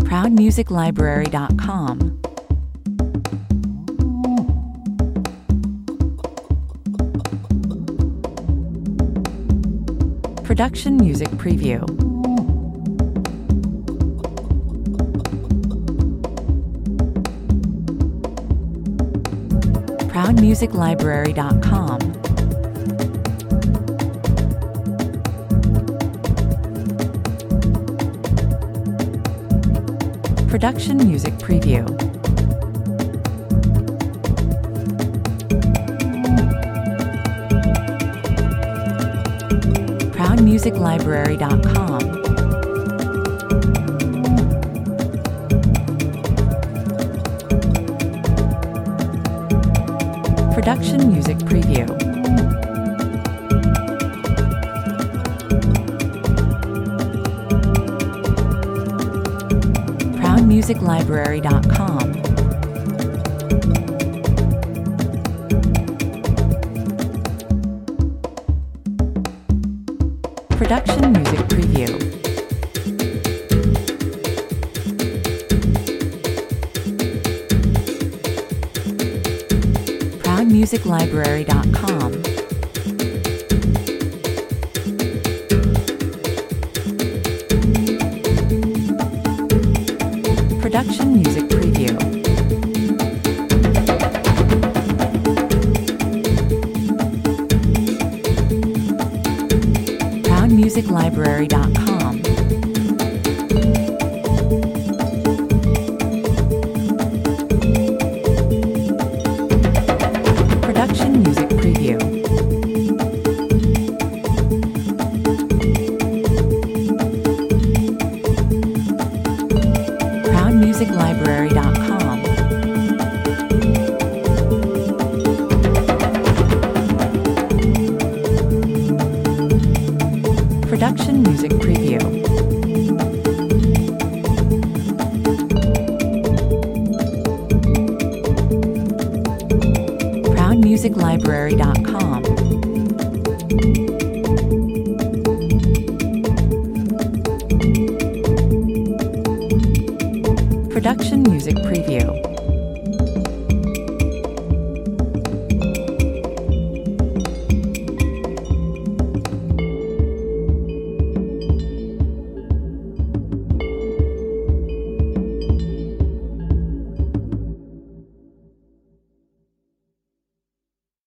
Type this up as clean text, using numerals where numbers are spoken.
ProudMusicLibrary.com. Production Music Preview. ProudMusicLibrary.com. Production Music Preview. ProudMusicLibrary.com. Production Music Preview. ProudMusicLibrary.com. Production Music Preview. ProudMusicLibrary.com. Production Music Preview. ProudMusicLibrary.com. Production Music Preview. ProudMusicLibrary.com. Production Music Preview. ProudMusicLibrary.com. Production Music Preview.